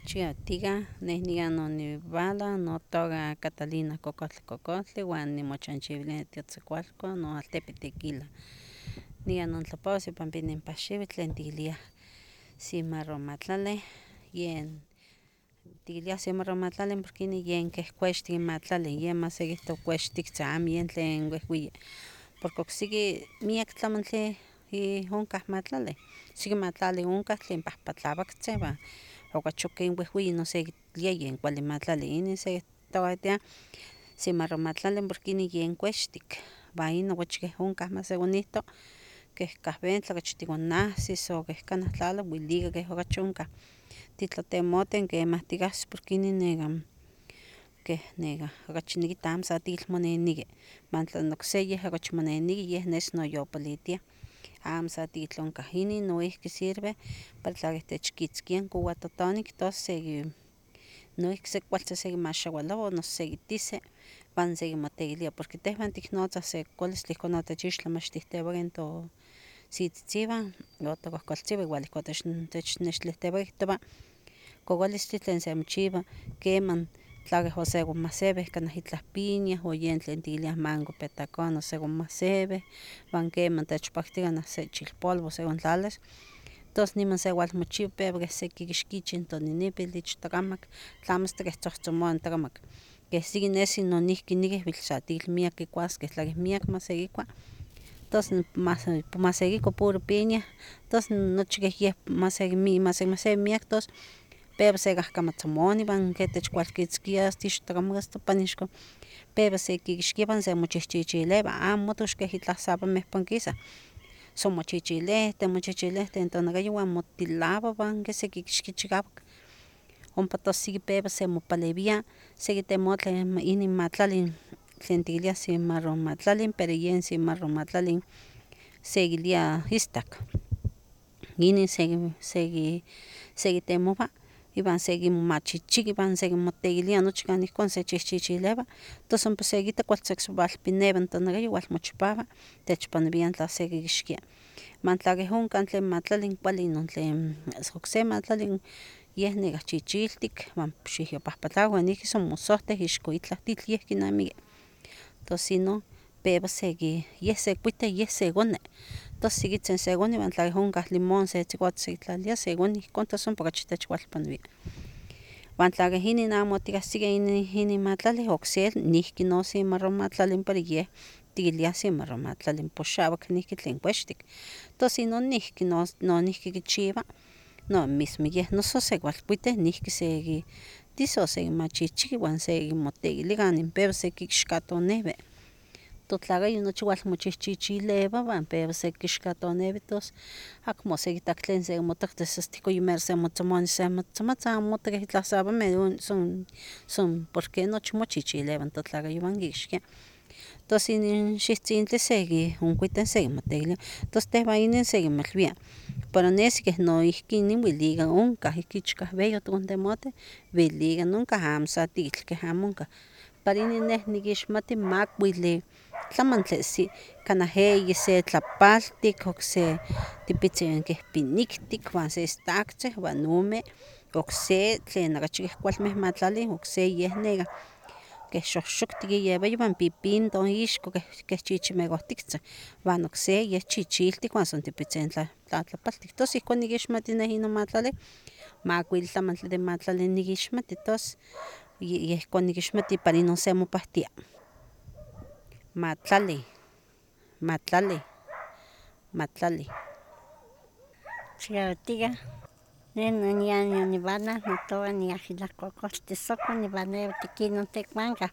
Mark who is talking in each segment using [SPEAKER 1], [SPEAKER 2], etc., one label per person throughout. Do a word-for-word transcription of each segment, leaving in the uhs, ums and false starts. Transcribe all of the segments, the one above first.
[SPEAKER 1] Chiyahtiga neh nikan nonivala notoka Catalina Cocohtli Cocohtli uan nimochanchiwilia tiotzikualco noaltepe tequila, nikan nontlapowas ipan pinon paxiwi tlen tikiliah cimarromatlaleh yen tikiliah cimarromatlaleh porque inin yen keh kuextik matlali yen masekihtos kuextiktzin amo yen tlen wehweyi, porque oksiki miak tlamantli onkah matlaleh, siki matlali onkah tlen pahpatlawaktzin iwan okachi ken wehweyi nosekilia yen kuali matlali, inin sekitokatiah cimarromatlali porque inin yen kuextik, iwan inin okachi keh onkah masegonihto keh kahwentle okachi tikonahsis o keh kanah tlala welika keh okachi onkah, titlatemotin kemah tikahsis porque inin nekan keh neka okachi nikita amo sa tikitl moneniki, man tla okse yeh okachi moneniki yeh nes noyopolitiah amo sa tikitl onkah, inin noihki sirve para tla keh techkitzkia n kowatotonik tos seki noihki seki kualtzin sekimaxawalowa noso sekitisi wan sekimotekilia porque tehwan tiknotzah se kokolistli ihkon otechixtlamachtihtiwakeh to sitzitziwan o tokohkoltziwah igual ihkon technextihtewakeh kihtowa kokolistli tlen semochiwa keman tla keh osekonmahseweh kanah itlah piña o yen tlen tikiliah mango petacon osekonmahseweh wan keman techpaktia kanah se chilpolvo sekontlalis tos niman sewalmochiwa pewa keh sekikixkichi n toninipil ich takamak tlamo hasta keh tzohtzomowa n takamak, keh siki nesi nonihki nikih wel sa tikitl miak kikuaskeh tla keh miak masekikua tos masekikua puro piña tos nochi keh yeh masekinmahsewi miak tos pewa sekahkamatzomoni iwan ke techkualkitzkia asta ixo takamak asta pan ixko pewa sekikixkia iwan semochihchichilewa amo motos keh itlah sapameh ompa kisah, son mochichilehten mochichilehten tonakayo wan motilawa wan keh sekikixkia chikawak ompa tos siki pewa semopalewia sekitemowa tlen inin matlalin tlen tikiliah cimarromatlalin pero yen cimarromatlalin sekilia istak, inin seki seki sekitemowa iwan sekimomachichiki iwan sekimotekilia nochi kanah ihkon se chichichilewa tos ompa sekita kualtzin walpinewa n tonakayo walmochipawa techpanawiah tla sekikixkia, man tla keh onkah tlen matlalin kuali inon tlen okse matlalin yeh nekah chichiltik wan xihyopahpatlawa wan noihki son mosohteh ixko itlah titl yeh kinamiki tos inon pewa seki yeh sekuita yeh sekoni tos sikitzin sekoni wan tla keh onkah limón setzikuato sekitlalilia sekoni ihkon tos ompa okachi techwalpanawia, wan tla keh inin amo otikahsikeh inin matlali okse nihki no cimarromatlalin pero yeh tikiliah cimarromatlalin poxawak nihki tlen kuextik tos inon nihki nonihki kichiwa no mismo yeh noso sekualkuiteh nihki seki tis o sekimachichiki wan sekimotekilia kanin pewa sekikixkatonewi totlakayo nochi walmochihchichilewa wan pewa sekixkatonewi tos akmo osekita tlen sekimotoktis asta ihkon yimero semotzomonis semotzomotzin amo mota keh itlah sapameh son son porque nochi mochichilewa n totlakayo wan kixkia tos inin xiwtzintli sekionkuitin sekimotekilia tos tehwan inin sekimilwia pero nesi keh noihki inin welika onkah ihki ich kahweyo tikontemotih welika onkah amo sa tikitl keh amo onkah para inin neh nikixmati makuilli tlamantli si kanah eyi se tlapaltik okse tipitzin keh piniktik wan se istaktzin wan ome okse tlen okachi keh kualmeh matlalih okse yeh nekah keh xoxoktik iyewayo wan pipintoh ixko keh chichimekohtiktzin wan okse yeh chichiltik wan son tipitzin tlatlapaltik tos ihkon nikixmati neh inon matlali makuilli tlamantli de matlali nikixmati tos yehon nikixmati para inon semopahtia matlali matlali matlali chikawatiga neh nian yoniwala notowa niajwilah cocoltihtzoko niwalewa tikinon tekuanka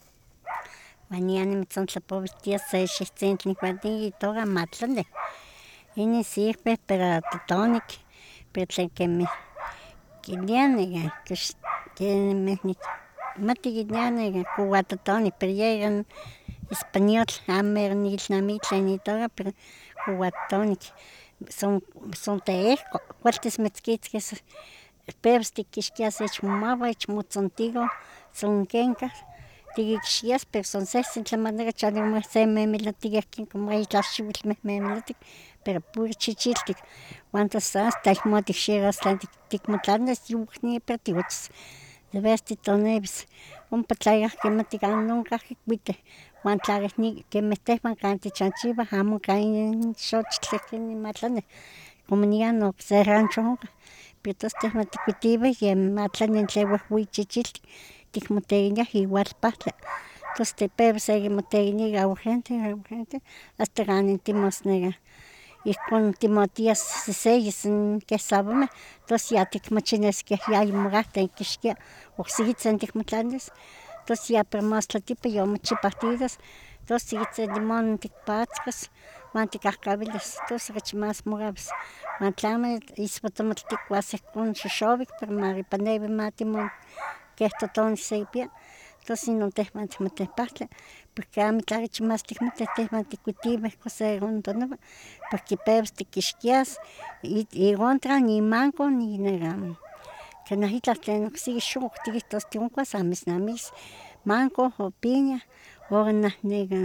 [SPEAKER 1] wan nian nimitzontlapowistia se xiwtzintli nikualtia itoka matlali inin sirve para totonik pero tlen kemih kiliah nekah kemih nikmati kiliah kowatotonik pero yeh español amo mero nikilnamiki tlen itoka pero kowatotonik son son tehko kualtis mitzkitzkis pewas tikixkia ich momawah ich motzontigoh son kenkah
[SPEAKER 2] tikikxias pero son sehsen manera chon se memilotikihkin como itlah xiwitl mehmemilotik, pero puro chichiltik, wan tos hasta ayekmo tikxiras tlen tikmotlanis yuwak niepera tiwechis, deveras titonewis, ompa tlayahkimati kan onkahki kuiteh, wan tla kemih tehwan kan tichanchiwah amo onkah in xochitl ihkin matlanih, como nian okse rancho onkah, pero tos tehwan tikuitiweh yeh matlani tlen wehweyi chichiltik tikmotekiniah igual pahtli, tos tipewa sekimotekini ika urgente, urgente asta kanin timos neka ihkon timotias seseyes keh sabomeh tos ya tikmochiniskeh yayomokahten kixkia, oksekitzin tikmotlanis, tos ya pero mostla tipa yomochipartidos, tos sekitzin limón tikpatzkas wan tikahkawilis tos okachi mas moravis, wan tlamo iswatomatl tikuas ihkon xoxowik pero maripaneui ma timo keh totonih sekipia, tos inon tehwan tikmateh pahtli, porque amitlah okachi mas tikmateh tehwan tikuitiweh koserontonowa, porque pewas tikixkias irontran imanko ni neka kanah itlah tlen okseki xokok tikihtos tikonkuas amo misnamikis, manko o piña o kanah neka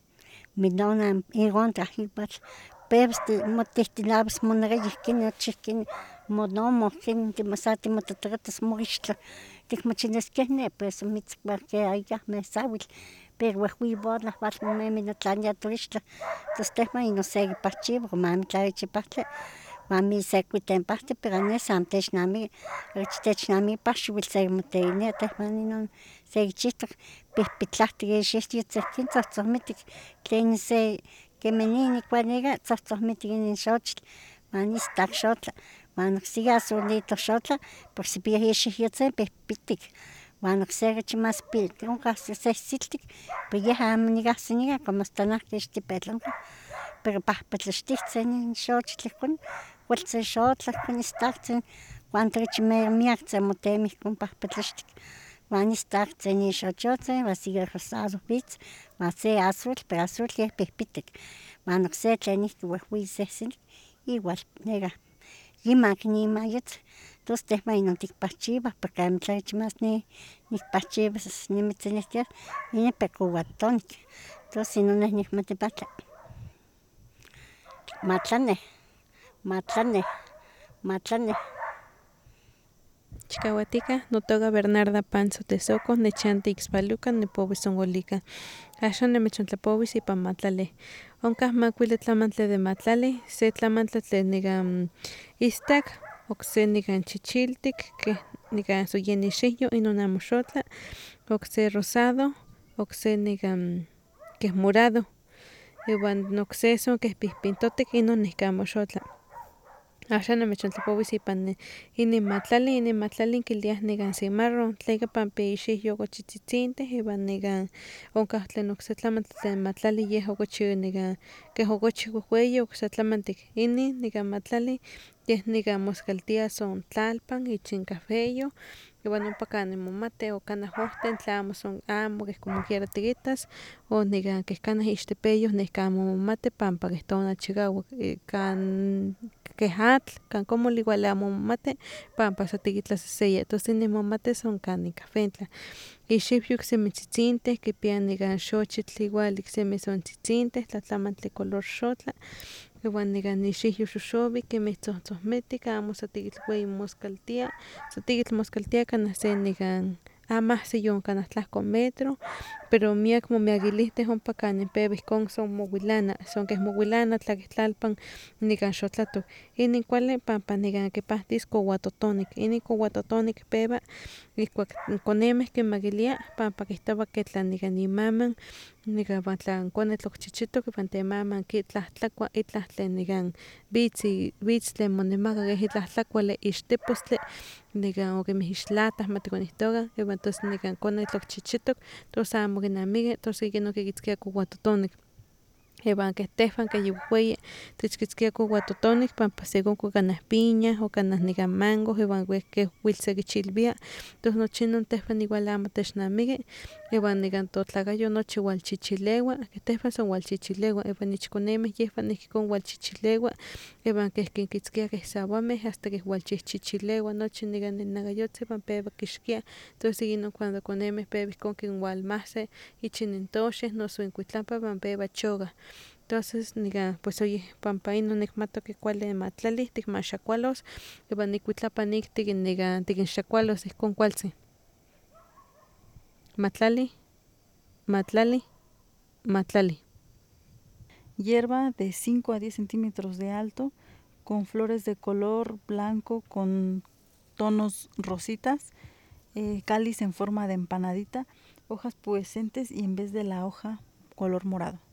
[SPEAKER 2] melona irontra igual pewas motihtilawis monekih ihkin nochi ihkin monomo ihkin sa timototokatos moixtla tikmochiniskeh ne pues mitzkuah ke ayakmeh sawitl, pero wehweyi bola walmomemilotlanilia toixtlah, tos tehwan inon sekipahchiwa como amitlah okachi pahtli, wan misekuito pahtli pero anesi amo technamiki, okachi technamiki paxiwitl sekimotekilia tehwan inon sekichihtok pihpitlahtik ixiwyotzin ihkin tzohtzomitik tlen se kemih nin kuali nika tzohtzomitik inin xochitl wan istak xotla, wan okseki azulito xotla por si kipia ixiwyotzin pihpitik, wan okse okachi mas onkah sesesitik pero yeh amo nikahsi nikan como asta nahki ixtepetl onkah, pero pahpatlixtihtzin inin xochitl ihkon, kualtzin xotla ihkon istaktzin wan okachi mero miaktzin motemih ihkon pahpatlixtik, wan istaktzin ixochotzin wan sigue rosado witz, wan se azul pero azul yeh pihpitik, wan okse tlen ihki wehweyi sehselik igual neka yimak nimayotzin, tos tehwan inon tikpahchiwah porque amitlah okachi mas ni nikpahchiwas nimitzilihtias inin pero cowatonik, tos inon neh nikmati pahtli. Matlanih, matlanih, matlanih.
[SPEAKER 3] Chikawatikan notoka Bernarda Panzo Tezoco, nechanti Ixpalucan, nipowis onwalikan. Axan nimechontlapowis ipan matlali. Onkah makuili tlamantli de matlali, se tlamantli tlen nikan istak, okse nikan chichiltik, keh nikan soyen ixihyo inon amo xotla, okse rosado, okse nikan keh morado, iwan okse son keh pihpintotik inon nihki amo xotla. Axan nimechontlapowis ipan inin matlali, inin matlali kiliah nekan cimarro, tleka panpa ixihyo okachi tzitzintih iwan nekan onkah tlen okse tlamantli tlen matlali yeh okachi nekan keh okachi wehweyi okse tlamantli inin nikan matlali yeh nikan moskaltia son tlalpan ich incafeyo, iwan ompa kanin momati o kanah ohtin tlamo son amo keh como quiera tikitas o nikan keh kanah ixtepeyoh nihki amo momati panpa keh tonachikawak kan keh atl kan komoli kuali amo momati panpa sa tikitlaseseya, tos inin momati son kan cafentlah, ixiwyo oksemi tzitzintih kipia nekan xochitl igual iksemi son tzitzintih tlatlamantli color xotla, iwan nekan ixiwyo xoxowik kemih tzohtzohmitik amo sa tikitl weyi moskaltia, sa tikitl moskaltia kanah se nekan amahsi yon kanah tlahko metro, pero miak momiakilihtiw ompa kanin pewa ihkon son mowilana, son keh mowilana tla keh tlalpan nikan xotlatok, inin kuali panpa nikan kipahtis kowatotonik, inin kowatotonik pewa ihkuak n konemeh kinmakilia panpa kihtowa ke tla nikan imaman nika wan tla n konetl okchichitok iwan temaman kitlahtlakuah itlah tlen nikan witz i witz tlen monemaka keh itlah tlakuali ixtepostli nikan o kemih ixtlatah matikonihtokan iwan tos nikan konetl okchichitok tos amo kinamiki tos ikin okikitzkia kowatotonik, Evan que tehwan que yuhueye techkitzkia kuatotonik pampa según kukanah piña o kanah nika mango iwan wehkeh wilsekichilwia tos nochi non tehwan igual amo technamiki iwan nikan totlakayo nochi walchichilewa keh tehwan son walchichilewa iwan ichkonemeh yehwan ihkon walchichilewa iwan keh kinkitzkia keh sawameh hasta keh walchihchichilewa nochi nikan innakayotzin iwan pewa kixkia tos inon cuando konemeh pewa ihkon kinwalmahsi ich inintoxeh noso inkuitlampa iwan pewa chokah tonces nikan pues oye pampa inon nikmatok ke kuali ma tlali tikmaxakualos iwan ikuitlapa ik tikin nikan tikinxakualos ihkon kualtzin matlali matlali matlali.
[SPEAKER 4] Hierba de cinco a diez centímetros de alto, con flores de color blanco con tonos rositas, eh, cáliz en forma de empanadita, hojas pubescentes y en vez de la hoja color morado.